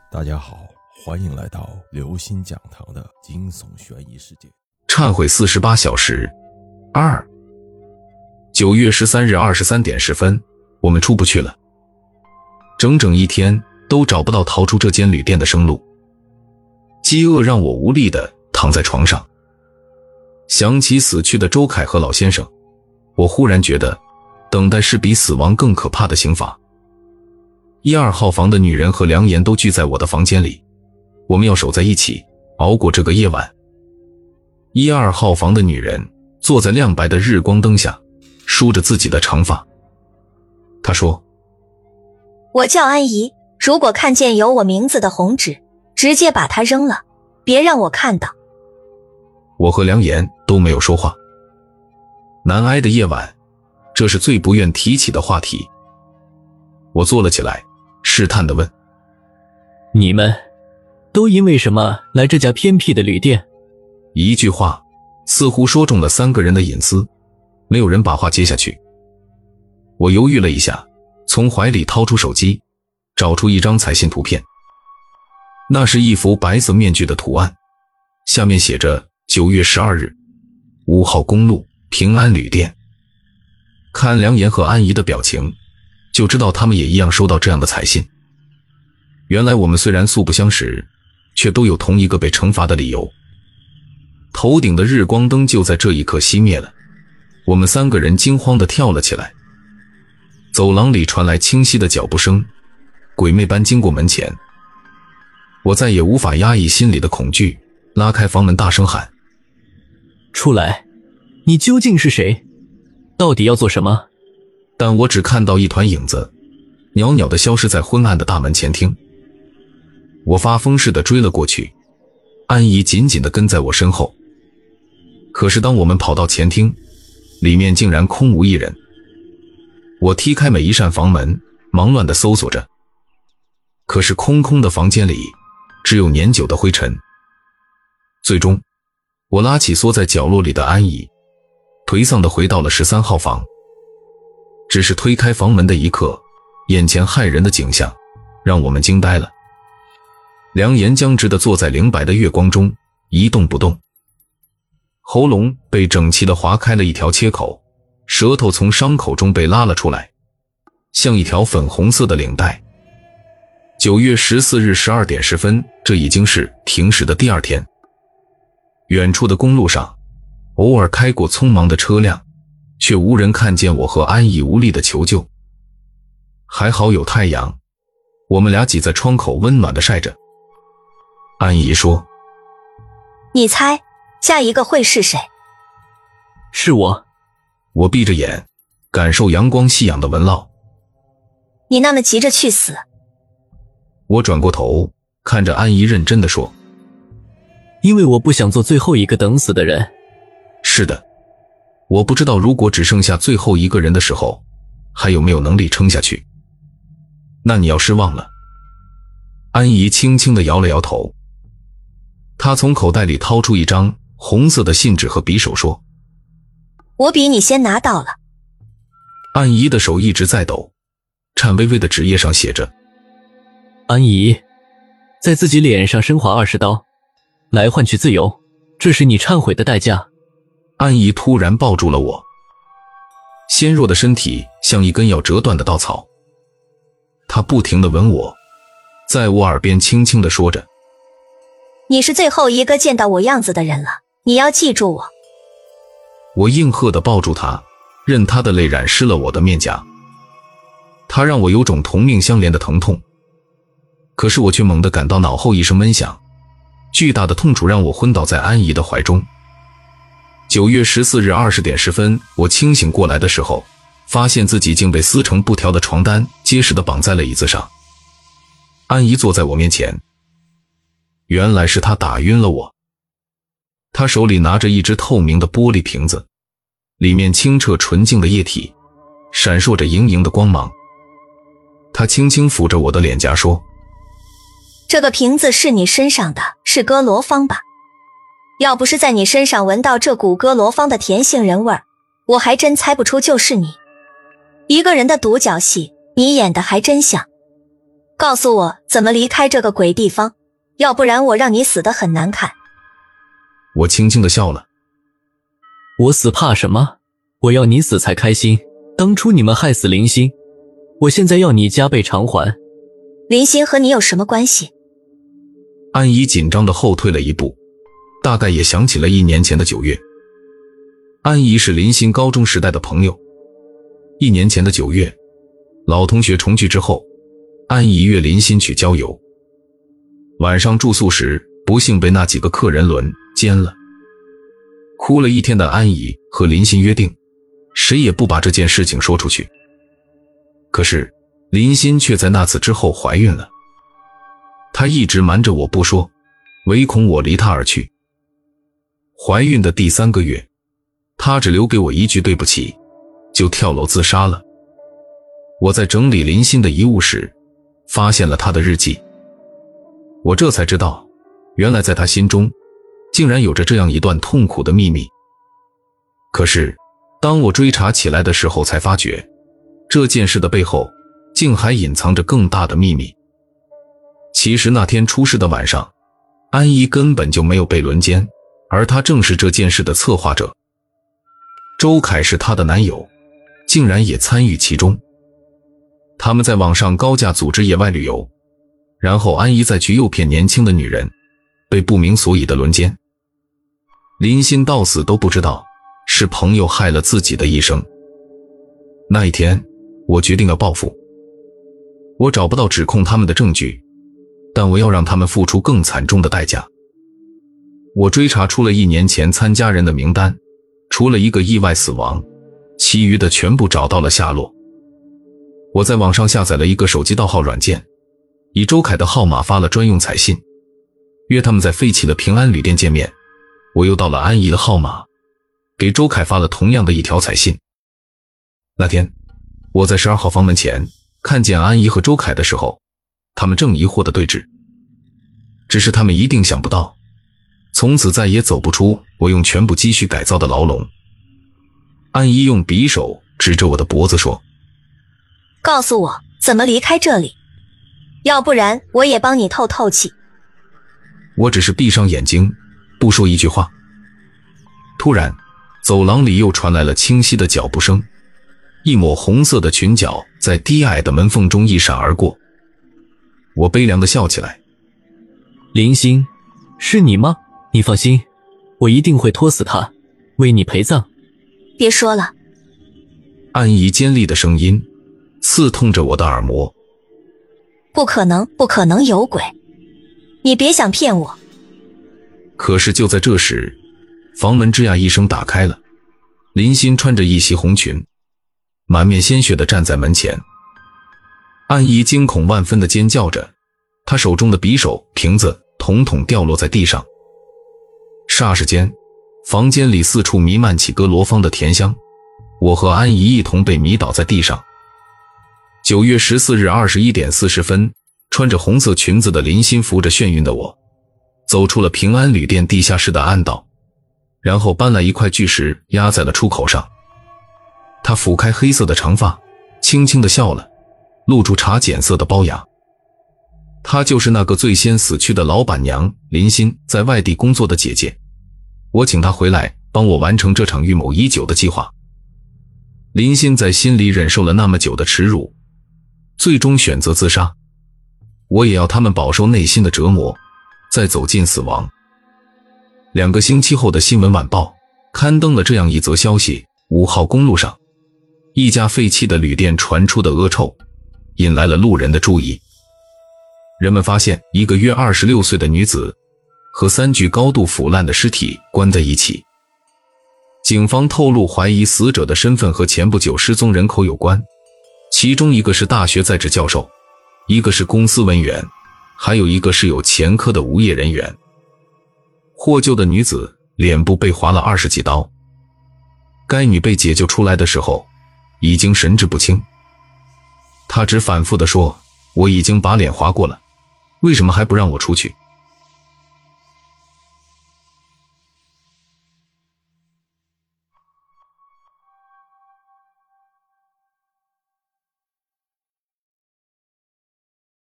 大家好，欢迎来到刘星讲堂的惊悚悬疑世界。 忏悔48小时2 9月13日23点10分，我们出不去了。整整一天都找不到逃出这间旅店的生路。饥饿让我无力地躺在床上。想起死去的周凯和老先生，我忽然觉得等待是比死亡更可怕的刑罚。12号房的女人和梁岩都聚在我的房间里，我们要守在一起，熬过这个夜晚。12号房的女人坐在亮白的日光灯下，梳着自己的长发。她说： 我叫安怡，如果看见有我名字的红纸，直接把它扔了，别让我看到。 我和梁岩都没有说话。难挨的夜晚，这是最不愿提起的话题。我坐了起来，试探地问： 你们都因为什么来这家偏僻的旅店？ 一句话似乎说中了3个人的隐私，没有人把话接下去。我犹豫了一下，从怀里掏出手机，找出一张彩信图片。那是一幅白色面具的图案，下面写着9月12日5号公路平安旅店。看梁岩和安怡的表情，就知道他们也一样收到这样的彩信。原来我们虽然素不相识，却都有同一个被惩罚的理由。头顶的日光灯就在这一刻熄灭了，我们3个人惊慌地跳了起来。走廊里传来清晰的脚步声，鬼魅般经过门前。我再也无法压抑心里的恐惧，拉开房门大声喊： 出来，你究竟是谁？到底要做什么？ 但我只看到一团影子，袅袅地消失在昏暗的大门前厅。我发疯似的追了过去，安怡紧紧地跟在我身后。可是当我们跑到前厅，里面竟然空无一人。我踢开每一扇房门，忙乱地搜索着。可是空空的房间里只有年久的灰尘。最终我拉起缩在角落里的安怡，颓丧地回到了13号房。只是推开房门的一刻，眼前骇人的景象让我们惊呆了。梁岩僵直地坐在灵白的月光中，一动不动，喉咙被整齐地划开了一条切口，舌头从伤口中被拉了出来，像一条粉红色的领带。9月14日12点10分，这已经是停驶的第2天。远处的公路上偶尔开过匆忙的车辆，却无人看见我和安怡无力的求救。还好有太阳，我们俩挤在窗口温暖地晒着。安怡说： 你猜下一个会是谁？ 是我。 我闭着眼感受阳光夕阳的纹烙。 你那么急着去死？ 我转过头看着安怡认真地说： 因为我不想做最后一个等死的人。 是的，我不知道如果只剩下最后一个人的时候，还有没有能力撑下去。那你要失望了。安怡轻轻地摇了摇头。她从口袋里掏出一张红色的信纸和匕首说： 我比你先拿到了。 安怡的手一直在抖，颤巍巍的纸页上写着： 安怡，在自己脸上深划20刀，来换取自由，这是你忏悔的代价。 安怡突然抱住了我，纤弱的身体像一根要折断的稻草。她不停地吻我，在我耳边轻轻地说着： 你是最后一个见到我样子的人了，你要记住我。 我应和地抱住她，任她的泪染湿了我的面颊。她让我有种同命相连的疼痛，可是我却猛地感到脑后一声闷响，巨大的痛楚让我昏倒在安怡的怀中。9月14日20点10分，我清醒过来的时候，发现自己竟被撕成布条的床单结实地绑在了椅子上。安怡坐在我面前，原来是她打晕了我。她手里拿着一只透明的玻璃瓶子，里面清澈纯净的液体，闪烁着莹莹的光芒。她轻轻抚着我的脸颊说： 这个瓶子是你身上的，是哥罗芳吧？要不是在你身上闻到这股哥罗芳的甜杏仁味儿，我还真猜不出就是你。一个人的独角戏，你演的还真像。 告诉我怎么离开这个鬼地方，要不然我让你死得很难看。 我轻轻地笑了。 我死怕什么？我要你死才开心。当初你们害死林心，我现在要你加倍偿还。 林心和你有什么关系？ 安怡紧张地后退了一步，大概也想起了1年前的9月。安怡是林心高中时代的朋友。1年前的9月，老同学重聚之后，安怡约林心去郊游。晚上住宿时，不幸被那几个客人轮奸了。哭了一天的安怡和林心约定，谁也不把这件事情说出去。可是林心却在那次之后怀孕了。她一直瞒着我不说，唯恐我离她而去。怀孕的第3个月，她只留给我一句对不起，就跳楼自杀了。我在整理林心的遗物时，发现了她的日记。我这才知道，原来在她心中竟然有着这样一段痛苦的秘密。可是当我追查起来的时候，才发觉这件事的背后竟还隐藏着更大的秘密。其实那天出事的晚上，安怡根本就没有被轮奸，而她正是这件事的策划者。周凯是她的男友，竟然也参与其中。他们在网上高价组织野外旅游，然后安怡再去诱骗年轻的女人，被不明所以的轮奸。林心到死都不知道是朋友害了自己的一生。那一天，我决定要报复。我找不到指控他们的证据，但我要让他们付出更惨重的代价。我追查出了1年前参加人的名单，除了一个意外死亡，其余的全部找到了下落。我在网上下载了一个手机盗号软件，以周凯的号码发了专用彩信，约他们在废弃的平安旅店见面。我又到了安怡的号码，给周凯发了同样的一条彩信。那天，我在12号房门前看见安怡和周凯的时候，他们正疑惑地对峙。只是他们一定想不到，从此再也走不出我用全部积蓄改造的牢笼。安怡用匕首指着我的脖子说： 告诉我怎么离开这里，要不然我也帮你透透气。 我只是闭上眼睛，不说一句话。突然，走廊里又传来了清晰的脚步声，一抹红色的裙角在低矮的门缝中一闪而过。我悲凉地笑起来。 林心，是你吗？你放心，我一定会拖死他，为你陪葬。 别说了。 安怡尖利的声音刺痛着我的耳膜。 不可能，不可能有鬼，你别想骗我。 可是就在这时，房门吱呀一声打开了，林心穿着一袭红裙，满面鲜血地站在门前。安怡惊恐万分地尖叫着，她手中的匕首、瓶子统统掉落在地上。霎时间，房间里四处弥漫起阁罗芳的甜香，我和安怡一同被迷倒在地上。9月14日21点40分，穿着红色裙子的林心扶着眩晕的我，走出了平安旅店地下室的暗道，然后搬来一块巨石压在了出口上。她抚开黑色的长发，轻轻地笑了，露出茶碱色的龅牙。她就是那个最先死去的老板娘林心在外地工作的姐姐，我请她回来帮我完成这场预谋已久的计划。林心在心里忍受了那么久的耻辱，最终选择自杀。我也要他们饱受内心的折磨，再走进死亡。2个星期后的新闻晚报刊登了这样一则消息：5号公路上，一家废弃的旅店传出的恶臭，引来了路人的注意。人们发现一个约26岁的女子和3具高度腐烂的尸体关在一起。警方透露，怀疑死者的身份和前不久失踪人口有关，其中一个是大学在职教授，一个是公司文员，还有一个是有前科的无业人员。获救的女子脸部被划了20几刀，该女被解救出来的时候已经神志不清。她只反复地说：我已经把脸划过了，为什么还不让我出去？